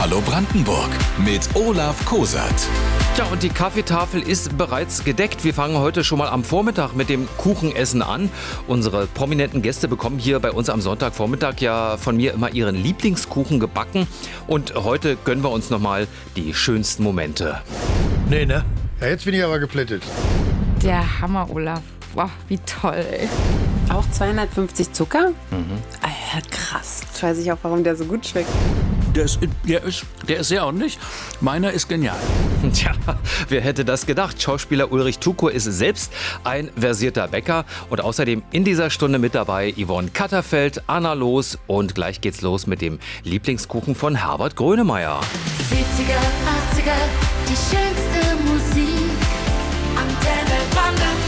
Hallo Brandenburg mit Olaf Kosert. Ja, und die Kaffeetafel ist bereits gedeckt. Wir fangen heute schon mal am Vormittag mit dem Kuchenessen an. Unsere prominenten Gäste bekommen hier bei uns am Sonntagvormittag ja von mir immer ihren Lieblingskuchen gebacken. Und heute gönnen wir uns nochmal die schönsten Momente. Nee, ne? Ja, jetzt bin ich aber geplättet. Der Hammer, Olaf. Wow, wie toll, ey. Auch 250 Zucker? Ja, krass. Jetzt weiß ich auch, warum der so gut schmeckt. Der ist sehr ordentlich. Meiner ist genial. Tja, wer hätte das gedacht? Schauspieler Ulrich Tukur ist selbst ein versierter Bäcker. Und außerdem in dieser Stunde mit dabei Yvonne Katterfeld, Anna Loos. Und gleich geht's los mit dem Lieblingskuchen von Herbert Grönemeyer. 70er, 80er, die schönste Musik. Antenne Brandenburg.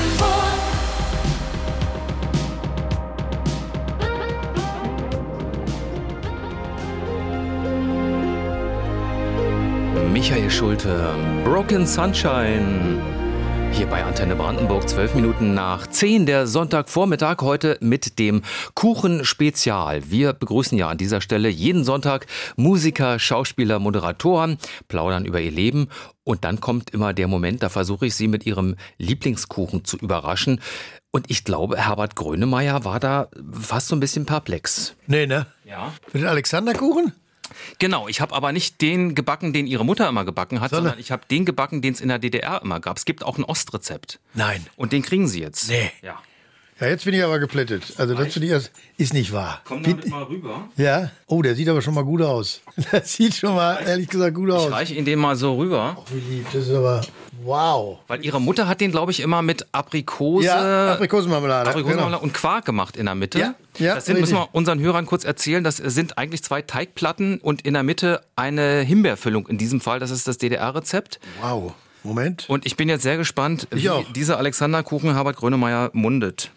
Michael Schulte, Broken Sunshine. Hier bei Antenne Brandenburg, 12 Minuten nach 10, der Sonntagvormittag, heute mit dem Kuchenspezial. Wir begrüßen ja an dieser Stelle jeden Sonntag Musiker, Schauspieler, Moderatoren, plaudern über ihr Leben. Und dann kommt immer der Moment, da versuche ich sie mit ihrem Lieblingskuchen zu überraschen. Und ich glaube, Herbert Grönemeyer war da fast so ein bisschen perplex. Nee, ne? Ja. Für den Alexanderkuchen? Genau, ich habe aber nicht den gebacken, den ihre Mutter immer gebacken hat, sondern ich habe den gebacken, den es in der DDR immer gab. Es gibt auch ein Ostrezept. Nein. Und den kriegen Sie jetzt. Nee. Ja. Ja, jetzt bin ich aber geplättet. Also das finde ich, ist nicht wahr. Komm damit mal rüber. Ja? Oh, der sieht aber schon mal gut aus. Das sieht schon mal, ehrlich gesagt, gut aus. Ich reiche ihn den mal so rüber. Ach, wie lieb, das ist aber, wow. Weil ihre Mutter hat den, glaube ich, immer mit Aprikose, Ja, Aprikosenmarmelade. Genau. Und Quark gemacht in der Mitte. Ja, das müssen wir unseren Hörern kurz erzählen. Das sind eigentlich 2 Teigplatten und in der Mitte eine Himbeerfüllung in diesem Fall. Das ist das DDR-Rezept. Wow. Moment. Und ich bin jetzt sehr gespannt, wie auch. dieser Alexanderkuchen Herbert Grönemeyer mundet.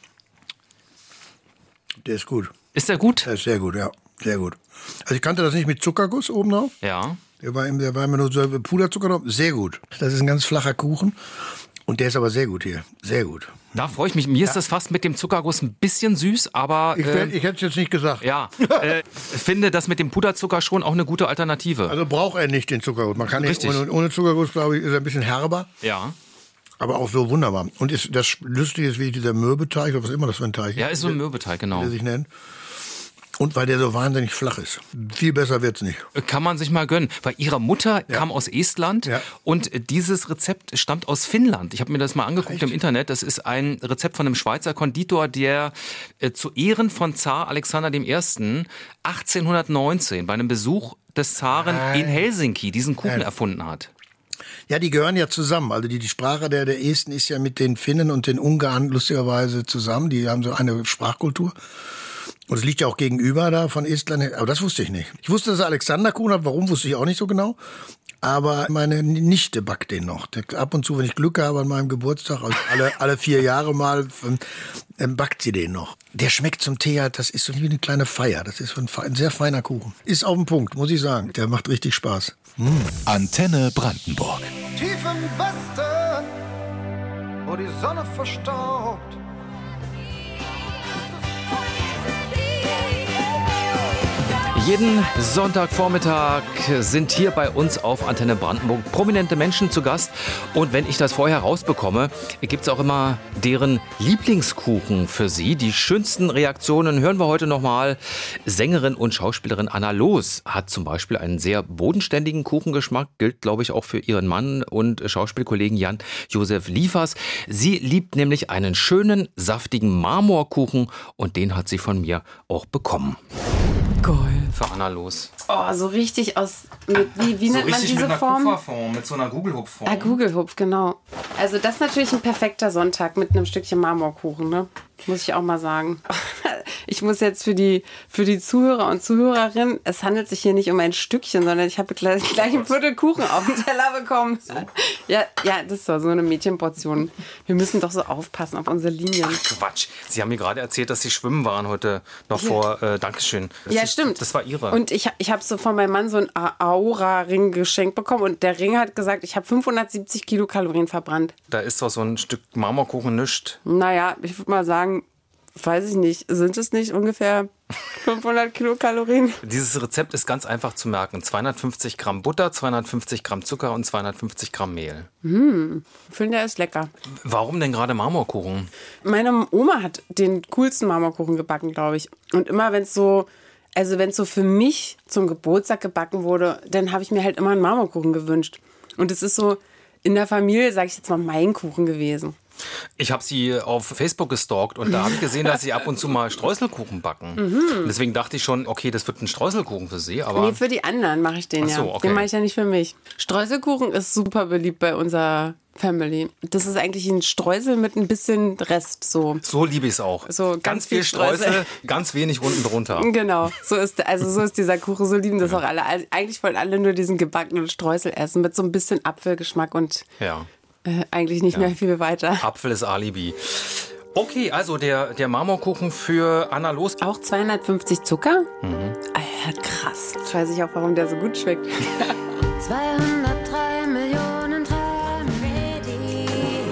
Der ist gut. Ist der gut? Der ist sehr gut, ja. Sehr gut. Also ich kannte das nicht mit Zuckerguss oben drauf. Ja. Der war immer nur so Puderzucker drauf. Sehr gut. Das ist ein ganz flacher Kuchen. Und der ist aber sehr gut hier. Sehr gut. Da freue ich mich. Mir ist das fast mit dem Zuckerguss ein bisschen süß, aber Ich hätte es jetzt nicht gesagt. ja, finde das mit dem Puderzucker schon auch eine gute Alternative. Also braucht er nicht den Zuckerguss. Man kann nicht, Richtig. ohne Zuckerguss, glaube ich, ist er ein bisschen herber. Ja. Aber auch so wunderbar. Und das Lustige ist, wie dieser Mürbeteig, oder was immer das für ein Teig Ja, ist so ein Mürbeteig, genau. wie der sich nennt. Und weil der so wahnsinnig flach ist. Viel besser wird's nicht. Kann man sich mal gönnen. Weil ihre Mutter kam aus Estland und dieses Rezept stammt aus Finnland. Ich habe mir das mal angeguckt im Internet. Das ist ein Rezept von einem Schweizer Konditor, der zu Ehren von Zar Alexander I. 1819 bei einem Besuch des Zaren in Helsinki diesen Kuchen erfunden hat. Ja, die gehören ja zusammen. Also die Sprache der Esten ist ja mit den Finnen und den Ungarn lustigerweise zusammen. Die haben so eine Sprachkultur. Und es liegt ja auch gegenüber da von Estland. Aber das wusste ich nicht. Ich wusste, dass er Alexanderkuchen hat. Warum, wusste ich auch nicht so genau. Aber meine Nichte backt den noch. Ab und zu, wenn ich Glück habe an meinem Geburtstag, also alle 4 Jahre mal, backt sie den noch. Der schmeckt zum Tee halt, das ist so wie eine kleine Feier. Das ist ein sehr feiner Kuchen. Ist auf den Punkt, muss ich sagen. Der macht richtig Spaß. Antenne Brandenburg. Tief im Westen, wo die Sonne verstaubt. Jeden Sonntagvormittag sind hier bei uns auf Antenne Brandenburg prominente Menschen zu Gast. Und wenn ich das vorher rausbekomme, gibt es auch immer deren Lieblingskuchen für sie. Die schönsten Reaktionen hören wir heute nochmal. Sängerin und Schauspielerin Anna Loos hat zum Beispiel einen sehr bodenständigen Kuchengeschmack. Gilt, glaube ich, auch für ihren Mann und Schauspielkollegen Jan-Josef Liefers. Sie liebt nämlich einen schönen, saftigen Marmorkuchen und den hat sie von mir auch bekommen. Geil. Für Anna Loos. Oh, so richtig aus, wie nennt man diese Form? Kupferform, mit so einer Gugelhupfform. Ah, Gugelhupf, genau. Also das ist natürlich ein perfekter Sonntag mit einem Stückchen Marmorkuchen, ne? Muss ich auch mal sagen. Ich muss jetzt für die Zuhörer und Zuhörerinnen, es handelt sich hier nicht um ein Stückchen, sondern ich habe gleich ein Viertel Kuchen auf den Teller bekommen. So. Ja, das war so eine Mädchenportion. Wir müssen doch so aufpassen auf unsere Linien. Quatsch. Sie haben mir gerade erzählt, dass Sie schwimmen waren heute noch vor. Dankeschön. Stimmt. Das war Ihre. Und ich habe so von meinem Mann so einen Aura-Ring geschenkt bekommen und der Ring hat gesagt, ich habe 570 Kilokalorien verbrannt. Da ist doch so ein Stück Marmorkuchen nischt. Naja, ich würde mal sagen, weiß ich nicht, sind es nicht ungefähr 500 Kilokalorien? Dieses Rezept ist ganz einfach zu merken. 250 Gramm Butter, 250 Gramm Zucker und 250 Gramm Mehl. Ich finde, der ist lecker. Warum denn gerade Marmorkuchen? Meine Oma hat den coolsten Marmorkuchen gebacken, glaube ich. Und immer wenn es so für mich zum Geburtstag gebacken wurde, dann habe ich mir halt immer einen Marmorkuchen gewünscht. Und es ist so in der Familie, sage ich jetzt mal, mein Kuchen gewesen. Ich habe sie auf Facebook gestalkt und da habe ich gesehen, dass sie ab und zu mal Streuselkuchen backen. Und deswegen dachte ich schon, okay, das wird ein Streuselkuchen für sie. Aber Nee, für die anderen mache ich den Ach so, ja. okay. Den mache ich ja nicht für mich. Streuselkuchen ist super beliebt bei unserer Family. Das ist eigentlich ein Streusel mit ein bisschen Rest. So liebe ich es auch. So ganz viel Streusel, ganz wenig unten drunter. Genau, so ist dieser Kuchen. So lieben das auch alle. Also eigentlich wollen alle nur diesen gebackenen Streusel essen mit so ein bisschen Apfelgeschmack und Ja. eigentlich nicht mehr viel weiter. Apfel ist Alibi. Okay, also der Marmorkuchen für Anna Los. Auch 250 Zucker? Alter, krass. Jetzt weiß ich auch, warum der so gut schmeckt. 203 Millionen Träume ready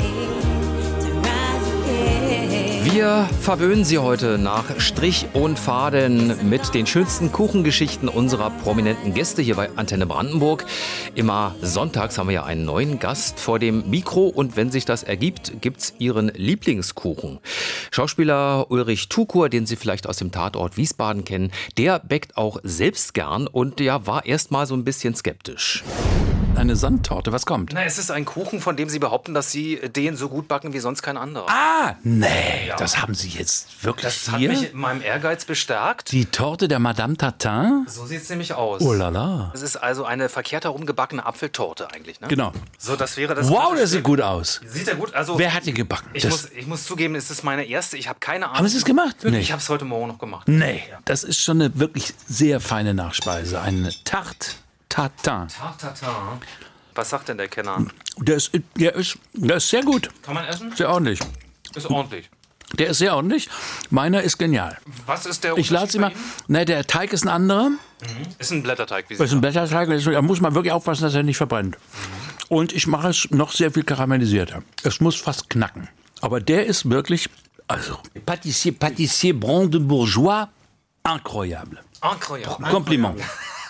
to rise again. Wir verwöhnen Sie heute nach Strich und Faden mit den schönsten Kuchengeschichten unserer prominenten Gäste hier bei Antenne Brandenburg. Immer sonntags haben wir ja einen neuen Gast vor dem Mikro und wenn sich das ergibt, gibt's Ihren Lieblingskuchen. Schauspieler Ulrich Tukur, den Sie vielleicht aus dem Tatort Wiesbaden kennen, der bäckt auch selbst gern und war erst mal so ein bisschen skeptisch. Eine Sandtorte, was kommt? Na, es ist ein Kuchen, von dem Sie behaupten, dass Sie den so gut backen wie sonst kein anderer. Nee, das haben Sie jetzt wirklich Das hat hier? mich in meinem Ehrgeiz bestärkt. Die Torte der Madame Tatin? So sieht's nämlich aus. Oh la la. Es ist also eine verkehrt herumgebackene Apfeltorte eigentlich, ne? Genau. So, das wäre das. Wow, gute der sieht Stück. gut aus. Sieht er gut? Also, Wer hat die gebacken? ich muss zugeben, es ist meine erste. Ich habe keine Ahnung. Haben Sie es gemacht? Wirklich, Nee. Ich habe es heute Morgen noch gemacht. Nee, das ist schon eine wirklich sehr feine Nachspeise. Eine Tarte Tatin. Tartatin. Was sagt denn der Kenner? Der ist sehr gut. Kann man essen? Sehr ordentlich. Ist ordentlich. Der ist sehr ordentlich. Meiner ist genial. Was ist der Ich lade Sie mal. Ne, der Teig ist ein anderer. Ist ein Blätterteig. Wie Das ist ein Blätterteig. Da muss man wirklich aufpassen, dass er nicht verbrennt. Und ich mache es noch sehr viel karamellisierter. Es muss fast knacken. Aber der ist wirklich, also Pâtissier Brandebourgeois, incroyable. Incroyable. Kompliment.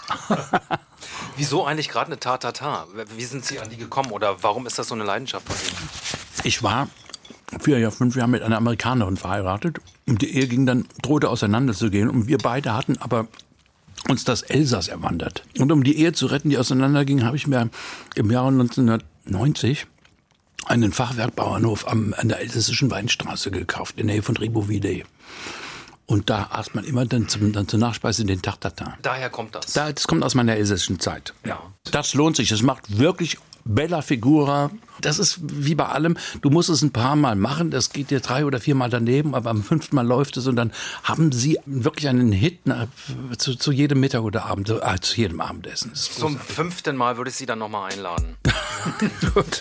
Wieso eigentlich gerade eine Tartatin? Wie sind Sie an die gekommen oder warum ist das so eine Leidenschaft von Ihnen? Ich war 5 Jahre mit einer Amerikanerin verheiratet und die Ehe drohte auseinanderzugehen und wir beide hatten aber uns das Elsass erwandert. Und um die Ehe zu retten, die auseinanderging, habe ich mir im Jahre 1990 einen Fachwerkbauernhof an der Elsässischen Weinstraße gekauft, in der Nähe von Ribeauvillé. Und da aß man immer dann zur Nachspeise den Tartatin. Daher kommt das. Das kommt aus meiner elsässischen Zeit. Ja. Das lohnt sich. Das macht wirklich bella figura. Das ist wie bei allem. Du musst es ein paar Mal machen. Das geht dir 3 oder 4 Mal daneben. Aber am 5. Mal läuft es. Und dann haben sie wirklich einen Hit zu jedem Mittag oder Abend, zu jedem Abendessen. Das ist Zum 5. Mal würde ich Sie dann nochmal einladen. gut.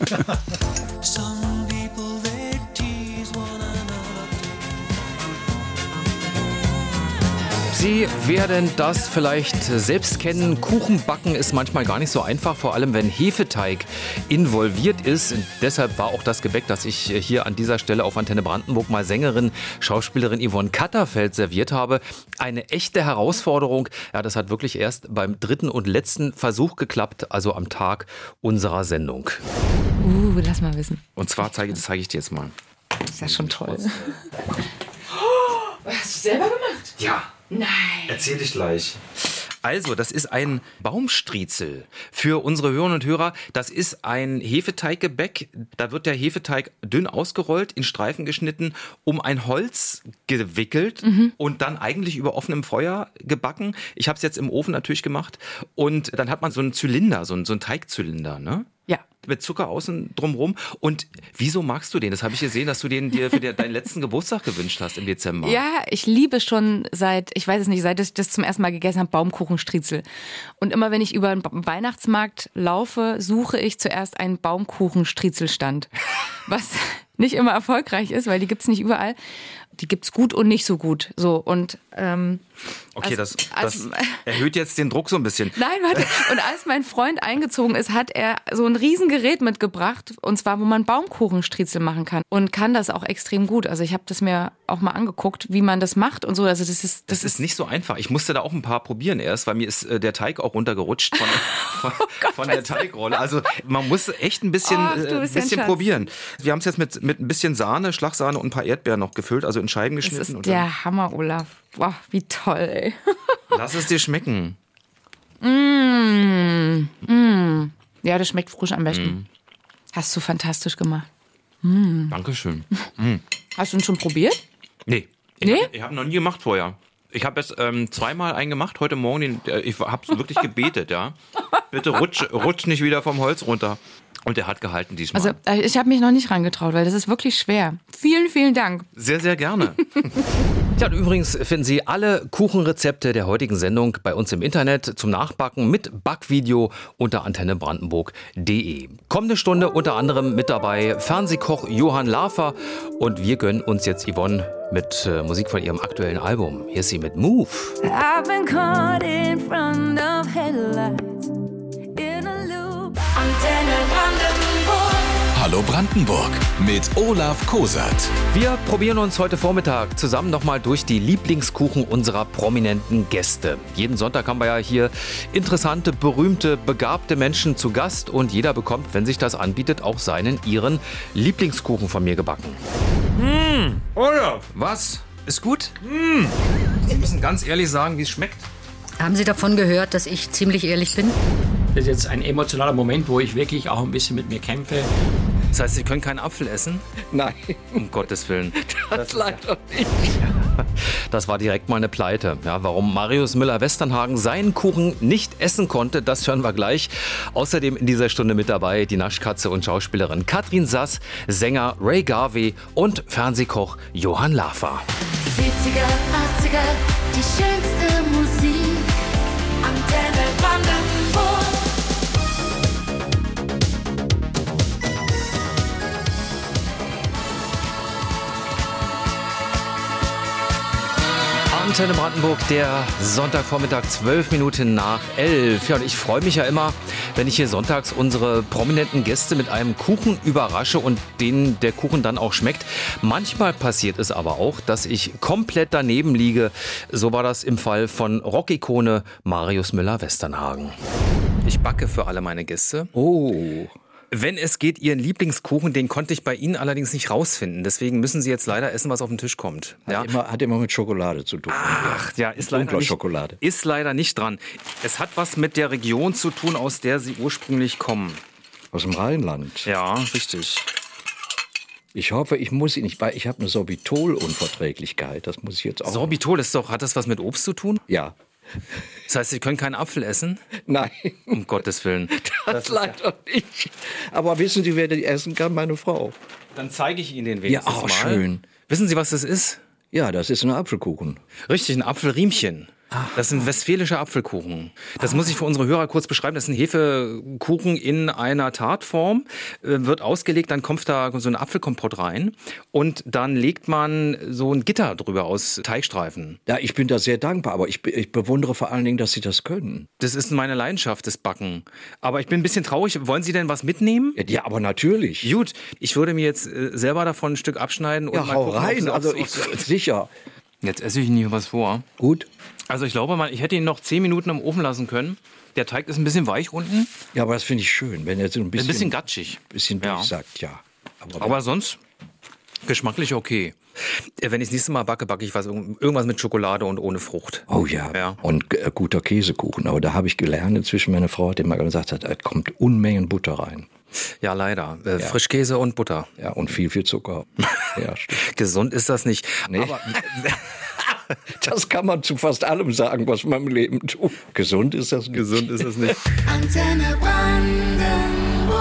Sie werden das vielleicht selbst kennen. Kuchen backen ist manchmal gar nicht so einfach, vor allem wenn Hefeteig involviert ist. Deshalb war auch das Gebäck, das ich hier an dieser Stelle auf Antenne Brandenburg mal Sängerin, Schauspielerin Yvonne Katterfeld serviert habe, eine echte Herausforderung. Ja, das hat wirklich erst beim 3. und letzten Versuch geklappt, also am Tag unserer Sendung. Lass mal wissen. Und zwar zeige ich dir jetzt mal. Das ist ja schon toll. Hast du selber gemacht? Ja. Nein. Erzähl dich gleich. Also, das ist ein Baumstriezel. Für unsere Hörerinnen und Hörer, das ist ein Hefeteiggebäck. Da wird der Hefeteig dünn ausgerollt, in Streifen geschnitten, um ein Holz gewickelt und dann eigentlich über offenem Feuer gebacken. Ich habe es jetzt im Ofen natürlich gemacht. Und dann hat man so einen Zylinder, so einen Teigzylinder, ne? Ja. Mit Zucker außen drumrum. Und wieso magst du den? Das habe ich gesehen, dass du den dir für deinen letzten Geburtstag gewünscht hast im Dezember. Ja, ich liebe schon seit ich das zum ersten Mal gegessen habe, Baumkuchenstriezel. Und immer wenn ich über einen Weihnachtsmarkt laufe, suche ich zuerst einen Baumkuchenstriezelstand. Was nicht immer erfolgreich ist, weil die gibt's nicht überall. Die gibt's gut und nicht so gut. So, und Okay, das als- erhöht jetzt den Druck so ein bisschen. Nein, warte. Und als mein Freund eingezogen ist, hat er so ein Riesengerät mitgebracht. Und zwar, wo man Baumkuchenstriezel machen kann. Und kann das auch extrem gut. Also ich habe das mir auch mal angeguckt, wie man das macht und so. Also Das ist nicht so einfach. Ich musste da auch ein paar probieren erst, weil mir ist der Teig auch runtergerutscht von der Teigrolle. Also man muss echt ein bisschen, Ach, du bist ja ein Schatz. probieren. Wir haben es jetzt mit ein bisschen Sahne, Schlagsahne und ein paar Erdbeeren noch gefüllt, also in Scheiben das geschnitten. ist Und dann der Hammer, Olaf. Boah, wie toll, ey. lass es dir schmecken. Ja, das schmeckt frisch am besten. Hast du fantastisch gemacht. Dankeschön. Hast du ihn schon probiert? Nee. Nee? Ich habe noch nie gemacht vorher. Ich habe jetzt zweimal einen gemacht, heute Morgen. Ich habe wirklich gebetet, ja. Bitte rutsch nicht wieder vom Holz runter. Und er hat gehalten diesmal. Also ich habe mich noch nicht rangetraut, weil das ist wirklich schwer. Vielen, vielen Dank. Sehr, sehr gerne. Ja, und übrigens finden Sie alle Kuchenrezepte der heutigen Sendung bei uns im Internet zum Nachbacken mit Backvideo unter antennebrandenburg.de. Kommende Stunde unter anderem mit dabei Fernsehkoch Johann Lafer und wir gönnen uns jetzt Yvonne mit Musik von ihrem aktuellen Album. Hier ist sie mit Move. I've been caught in front of headlights in a loop. Antenne Brandenburg. Hallo Brandenburg mit Olaf Kosat. Wir probieren uns heute Vormittag zusammen nochmal durch die Lieblingskuchen unserer prominenten Gäste. Jeden Sonntag haben wir ja hier interessante, berühmte, begabte Menschen zu Gast und jeder bekommt, wenn sich das anbietet, auch ihren Lieblingskuchen von mir gebacken. Olaf, was? Ist gut? Sie müssen ganz ehrlich sagen, wie es schmeckt. Haben Sie davon gehört, dass ich ziemlich ehrlich bin? Das ist jetzt ein emotionaler Moment, wo ich wirklich auch ein bisschen mit mir kämpfe. Das heißt, Sie können keinen Apfel essen? Nein, Um Gottes Willen. das leider nicht. Das war direkt mal eine Pleite. Ja, warum Marius Müller-Westernhagen seinen Kuchen nicht essen konnte, das hören wir gleich. Außerdem in dieser Stunde mit dabei die Naschkatze und Schauspielerin Katrin Sass, Sänger Ray Garvey und Fernsehkoch Johann Lafer. 70er, 80er, die schönste Musik. Antenne Brandenburg. Antenne Brandenburg, der Sonntagvormittag, 12 Minuten nach 11. Ja, und ich freue mich ja immer, wenn ich hier sonntags unsere prominenten Gäste mit einem Kuchen überrasche und denen der Kuchen dann auch schmeckt. Manchmal passiert es aber auch, dass ich komplett daneben liege. So war das im Fall von Rockikone Marius Müller-Westernhagen. Ich backe für alle meine Gäste. Oh, Wenn es geht, Ihren Lieblingskuchen, den konnte ich bei Ihnen allerdings nicht rausfinden. Deswegen müssen Sie jetzt leider essen, was auf den Tisch kommt. Ja? hat immer mit Schokolade zu tun. Ach, ja, ist leider, Dunkler nicht, Schokolade. ist leider nicht dran. Es hat was mit der Region zu tun, aus der Sie ursprünglich kommen. Aus dem Rheinland. Ja, richtig. Ich hoffe, ich muss ihn nicht bei. Ich habe eine Sorbitol-Unverträglichkeit. Das muss ich jetzt auch. Sorbitol hat das was mit Obst zu tun? Ja. Das heißt, Sie können keinen Apfel essen? Nein. Um Gottes Willen. Das leider nicht. Aber wissen Sie, wer die essen kann? Meine Frau. Dann zeige ich Ihnen den wenigstens Ja, mal. schön. Wissen Sie, was das ist? Ja, das ist ein Apfelkuchen. Richtig, ein Apfelriemchen. Das sind westfälische Apfelkuchen. Das muss ich für unsere Hörer kurz beschreiben. Das ist ein Hefekuchen in einer Tartform, wird ausgelegt, dann kommt da so ein Apfelkompott rein und dann legt man so ein Gitter drüber aus Teigstreifen. Ja, ich bin da sehr dankbar, aber ich bewundere vor allen Dingen, dass Sie das können. Das ist meine Leidenschaft, das Backen. Aber ich bin ein bisschen traurig. Wollen Sie denn was mitnehmen? Ja, aber natürlich. Gut, ich würde mir jetzt selber davon ein Stück abschneiden. Und Ja, mal hau gucken, ob rein. Sie- Also sicher. Jetzt esse ich Ihnen hier was vor. Gut. Also ich glaube mal, ich hätte ihn noch 10 Minuten im Ofen lassen können. Der Teig ist ein bisschen weich unten, Ja, aber das finde ich schön, wenn er so ein ein bisschen bisschen gatschig. ja. Ja. sagt, ja. Aber sonst geschmacklich okay. Wenn ich das nächste Mal backe, backe ich irgendwas mit Schokolade und ohne Frucht. Oh ja, Ja. und guter Käsekuchen. Aber da habe ich gelernt, inzwischen meine Frau hat immer gesagt, da kommt Unmengen Butter rein. Ja, leider. Frischkäse und Butter. Ja, und viel Zucker. Ja, stimmt. Gesund ist das nicht. Nee. Aber Das kann man zu fast allem sagen, was man im Leben tut. Gesund ist das nicht. gesund ist es nicht. Antenne Brandenburg.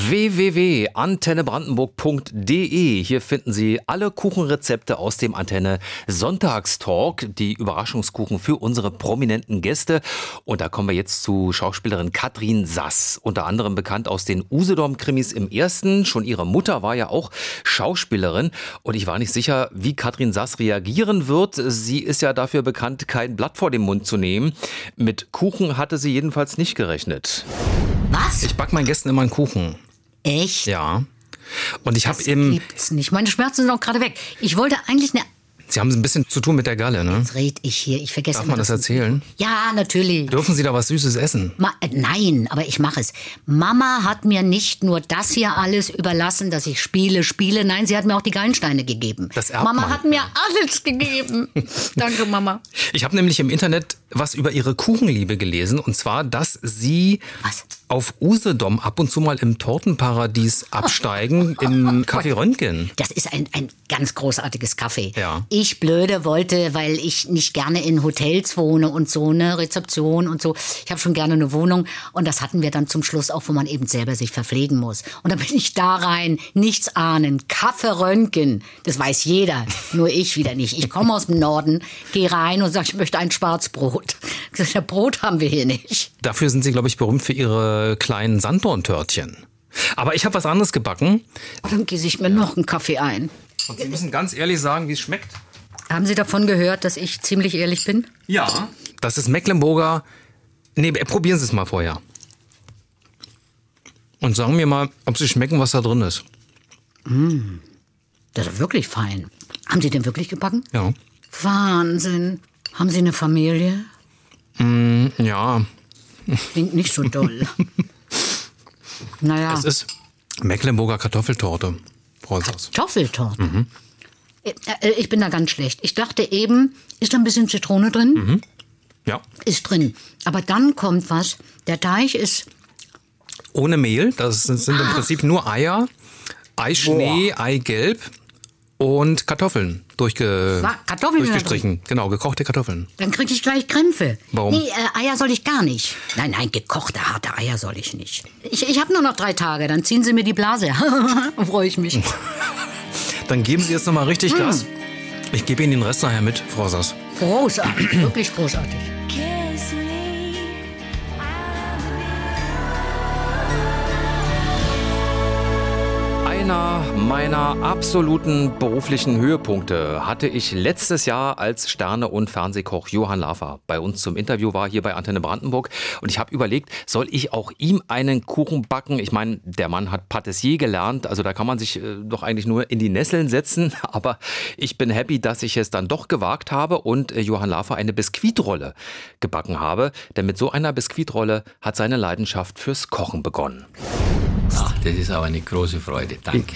www.antennebrandenburg.de. Hier finden Sie alle Kuchenrezepte aus dem Antenne Sonntagstalk, die Überraschungskuchen für unsere prominenten Gäste. Und da kommen wir jetzt zu Schauspielerin Katrin Sass, unter anderem bekannt aus den Usedom-Krimis im Ersten. Schon ihre Mutter war ja auch Schauspielerin und ich war nicht sicher, wie Katrin Sass reagieren wird. Sie ist ja dafür bekannt, kein Blatt vor den Mund zu nehmen. Mit Kuchen hatte sie jedenfalls nicht gerechnet. Was? Ich backe meinen Gästen immer einen Kuchen. Echt? Ja. Und ich habe Das eben... gibt's nicht. Meine Schmerzen sind auch gerade weg. Ich wollte eigentlich eine... Sie haben ein bisschen zu tun mit der Galle, ne? Jetzt red ich hier. Ich vergesse Darf immer man das erzählen? Ja, natürlich. Dürfen Sie da was Süßes essen? Nein, aber ich mache es. Mama hat mir nicht nur das hier alles überlassen, dass ich spiele. Nein, sie hat mir auch die Gallensteine gegeben. Das erbt Mama man. hat mir alles gegeben. Danke, Mama. Ich habe nämlich im Internet was über Ihre Kuchenliebe gelesen. Und zwar, dass Sie auf Usedom ab und zu mal im Tortenparadies absteigen, im Café Röntgen. Das ist ein ganz großartiges Café. Ja. Ich blöde wollte, weil ich nicht gerne in Hotels wohne und so, eine Rezeption und so. Ich habe schon gerne eine Wohnung und das hatten wir dann zum Schluss auch, wo man eben selber sich verpflegen muss. Und dann bin ich da rein, nichts ahnen, Café Röntgen, das weiß jeder, nur ich wieder nicht. Ich komme aus dem Norden, gehe rein und sage, ich möchte ein Schwarzbrot. Ich sage, ja, Brot haben wir hier nicht. Dafür sind Sie, glaube ich, berühmt für Ihre kleinen Sanddorntörtchen. Aber ich habe was anderes gebacken. Dann gieße ich mir noch einen Kaffee ein. Und Sie müssen ganz ehrlich sagen, wie es schmeckt. Haben Sie davon gehört, dass ich ziemlich ehrlich bin? Ja. Das ist Mecklenburger... Nee, probieren Sie es mal vorher. Und sagen mir mal, ob Sie schmecken, was da drin ist. Das ist wirklich fein. Haben Sie den wirklich gebacken? Ja. Wahnsinn. Haben Sie eine Familie? Ja. Klingt nicht so doll. Naja. Es ist Mecklenburger Kartoffeltorte, Frau Sass. Kartoffeltorte. Ich bin da ganz schlecht. Ich dachte eben, ist da ein bisschen Zitrone drin? Ja. Ist drin. Aber dann kommt was. Der Teig ist... Ohne Mehl. Das sind im Prinzip nur Eier, Eischnee, Eigelb und Kartoffeln Kartoffeln durchgestrichen. Genau, gekochte Kartoffeln. Dann kriege ich gleich Krämpfe. Warum? Nee, Eier soll ich gar nicht. Nein, gekochte, harte Eier soll ich nicht. Ich habe nur noch 3 Tage, dann ziehen Sie mir die Blase. Freue ich mich. Dann geben Sie jetzt nochmal richtig Gas. Ich gebe Ihnen den Rest nachher mit, Frau Sass. Großartig, wirklich großartig. Einer meiner absoluten beruflichen Höhepunkte hatte ich letztes Jahr, als Sterne- und Fernsehkoch Johann Lafer bei uns zum Interview war, hier bei Antenne Brandenburg. Und ich habe überlegt, soll ich auch ihm einen Kuchen backen? Ich meine, der Mann hat Patissier gelernt, also da kann man sich doch eigentlich nur in die Nesseln setzen. Aber ich bin happy, dass ich es dann doch gewagt habe und Johann Lafer eine Biskuitrolle gebacken habe. Denn mit so einer Biskuitrolle hat seine Leidenschaft fürs Kochen begonnen. Ach, das ist auch eine große Freude. Danke.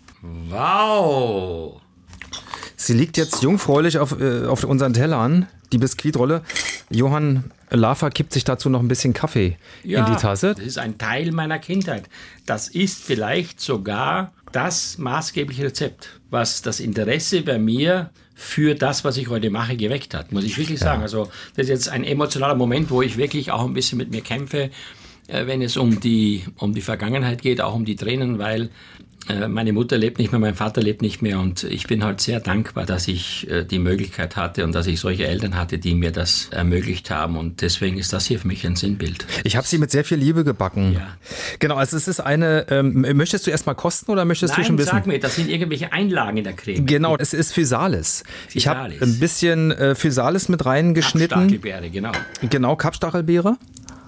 Wow! Sie liegt jetzt jungfräulich auf unseren Tellern, die Biskuitrolle. Johann Lafer kippt sich dazu noch ein bisschen Kaffee in die Tasse. Das ist ein Teil meiner Kindheit. Das ist vielleicht sogar das maßgebliche Rezept, was das Interesse bei mir für das, was ich heute mache, geweckt hat, muss ich wirklich sagen. Also das ist jetzt ein emotionaler Moment, wo ich wirklich auch ein bisschen mit mir kämpfe, wenn es um die Vergangenheit geht, auch um die Tränen, weil meine Mutter lebt nicht mehr, mein Vater lebt nicht mehr und ich bin halt sehr dankbar, dass ich die Möglichkeit hatte und dass ich solche Eltern hatte, die mir das ermöglicht haben und deswegen ist das hier für mich ein Sinnbild. Ich habe sie mit sehr viel Liebe gebacken. Ja. Genau, also es ist eine, möchtest du erst mal kosten oder möchtest du schon wissen? Nein, sag mir, das sind irgendwelche Einlagen in der Creme. Genau, es ist Physalis. Ich habe ein bisschen Physalis mit reingeschnitten. Kapstachelbeere, genau. Genau, Kapstachelbeere.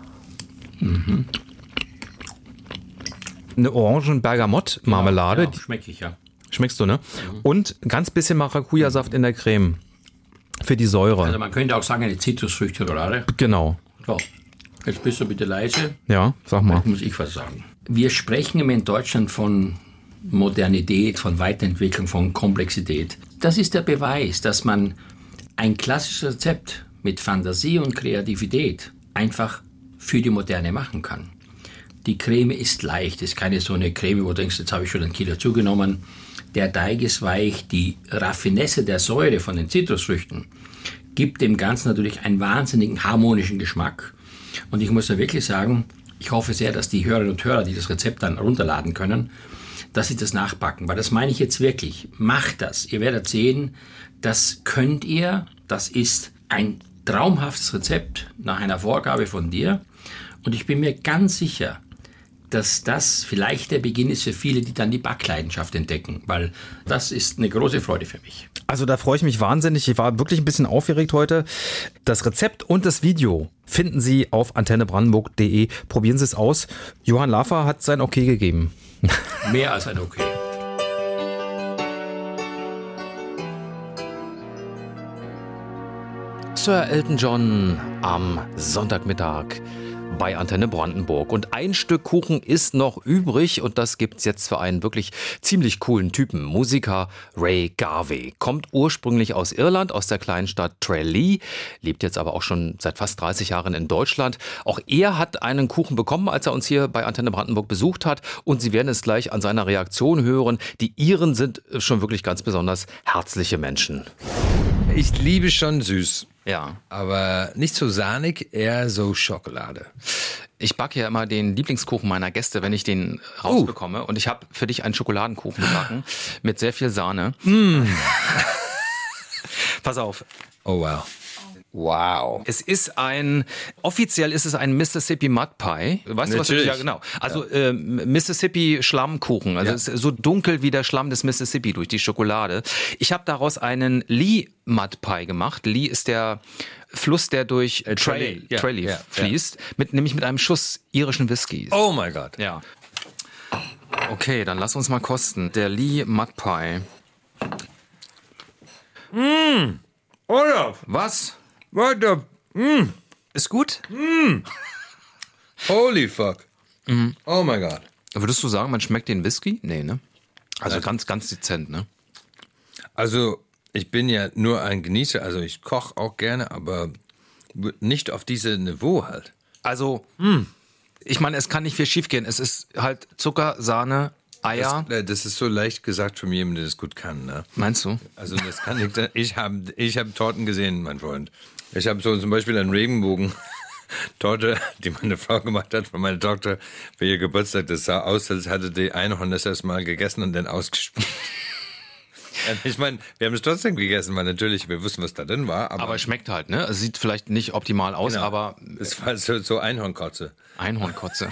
Eine Orangen-Bergamott-Marmelade. Genau, schmecke ich, ja. Schmeckst du, ne? Und ganz bisschen Maracuja-Saft in der Creme. Für die Säure. Also man könnte auch sagen, eine Zitrusfrüchte-Roulade. Genau. So, jetzt bist du bitte leise. Ja, sag mal. Jetzt muss ich was sagen. Wir sprechen immer in Deutschland von Modernität, von Weiterentwicklung, von Komplexität. Das ist der Beweis, dass man ein klassisches Rezept mit Fantasie und Kreativität einfach für die Moderne machen kann. Die Creme ist leicht, ist keine so eine Creme, wo du denkst, jetzt habe ich schon 1 Kilo zugenommen. Der Teig ist weich, die Raffinesse der Säure von den Zitrusfrüchten gibt dem Ganzen natürlich einen wahnsinnigen harmonischen Geschmack. Und ich muss da wirklich sagen, Ich hoffe sehr, dass die Hörerinnen und Hörer, die das Rezept dann runterladen können, dass sie das nachbacken. Weil das meine ich jetzt wirklich. Macht das. Ihr werdet sehen, das könnt ihr. Das ist ein traumhaftes Rezept nach einer Vorgabe von dir. Und ich bin mir ganz sicher, dass das vielleicht der Beginn ist für viele, die dann die Backleidenschaft entdecken. Weil das ist eine große Freude für mich. Also da freue ich mich wahnsinnig. Ich war wirklich ein bisschen aufgeregt heute. Das Rezept und das Video finden Sie auf antennebrandenburg.de. Probieren Sie es aus. Johann Lafer hat sein Okay gegeben. Mehr als ein Okay. Sir Elton John am Sonntagmittag bei Antenne Brandenburg. Und ein Stück Kuchen ist noch übrig und das gibt's jetzt für einen wirklich ziemlich coolen Typen. Musiker Ray Garvey. Kommt ursprünglich aus Irland, aus der kleinen Stadt Tralee, lebt jetzt aber auch schon seit fast 30 Jahren in Deutschland. Auch er hat einen Kuchen bekommen, als er uns hier bei Antenne Brandenburg besucht hat. Und Sie werden es gleich an seiner Reaktion hören. Die Iren sind schon wirklich ganz besonders herzliche Menschen. Ich liebe schon süß. Ja. Aber nicht so sahnig, eher so Schokolade. Ich backe ja immer den Lieblingskuchen meiner Gäste, wenn ich den rausbekomme. Und ich habe für dich einen Schokoladenkuchen gebacken mit sehr viel Sahne. Pass auf. Oh wow. Wow. Offiziell ist es ein Mississippi Mud Pie. Weißt du was? Ja, genau. Also Mississippi Schlammkuchen. Also es ist so dunkel wie der Schlamm des Mississippi durch die Schokolade. Ich habe daraus einen Lee Mud Pie gemacht. Lee ist der Fluss, der durch Tralee fließt, nämlich mit einem Schuss irischen Whiskys. Oh mein Gott. Ja. Okay, dann lass uns mal kosten. Der Lee Mud Pie. Olaf. Was? Warte. Ist gut? Holy fuck. Oh mein Gott. Würdest du sagen, man schmeckt den Whisky? Nee, ne? Also ganz, ganz dezent, ne? Also ich bin ja nur ein Genießer, also ich koche auch gerne, aber nicht auf diesem Niveau halt. Also, ich meine, es kann nicht viel schief gehen. Es ist halt Zucker, Sahne, Eier. Das ist so leicht gesagt von jemandem, der das gut kann, ne? Meinst du? Also das kann ich hab Torten gesehen, mein Freund. Ich habe so zum Beispiel einen Regenbogen-Torte, die meine Frau gemacht hat von meiner Tochter für ihr Geburtstag. Das sah aus, als hatte die Einhorn das erst mal gegessen und dann ausgespielt. Ich meine, wir haben es trotzdem gegessen, weil natürlich, wir wussten, was da drin war. Aber es schmeckt halt, ne? Es sieht vielleicht nicht optimal aus, genau. Aber... Es war so Einhornkotze. Einhornkotze.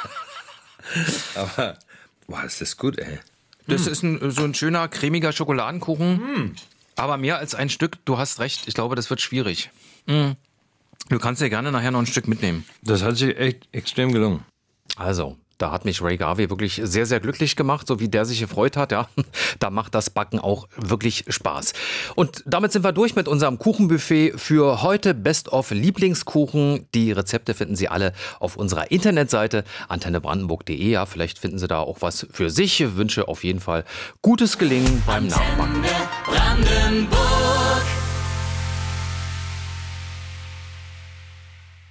Aber, boah, ist das gut, ey. Das ist so ein schöner, cremiger Schokoladenkuchen. Aber mehr als ein Stück, du hast recht, ich glaube, das wird schwierig. Du kannst dir gerne nachher noch ein Stück mitnehmen. Das hat sich echt extrem gelungen. Also, da hat mich Ray Garvey wirklich sehr, sehr glücklich gemacht, so wie der sich gefreut hat. Ja, da macht das Backen auch wirklich Spaß. Und damit sind wir durch mit unserem Kuchenbuffet für heute. Best of Lieblingskuchen. Die Rezepte finden Sie alle auf unserer Internetseite antennebrandenburg.de. Ja, vielleicht finden Sie da auch was für sich. Ich wünsche auf jeden Fall gutes Gelingen beim Nachbacken. Brandenburg.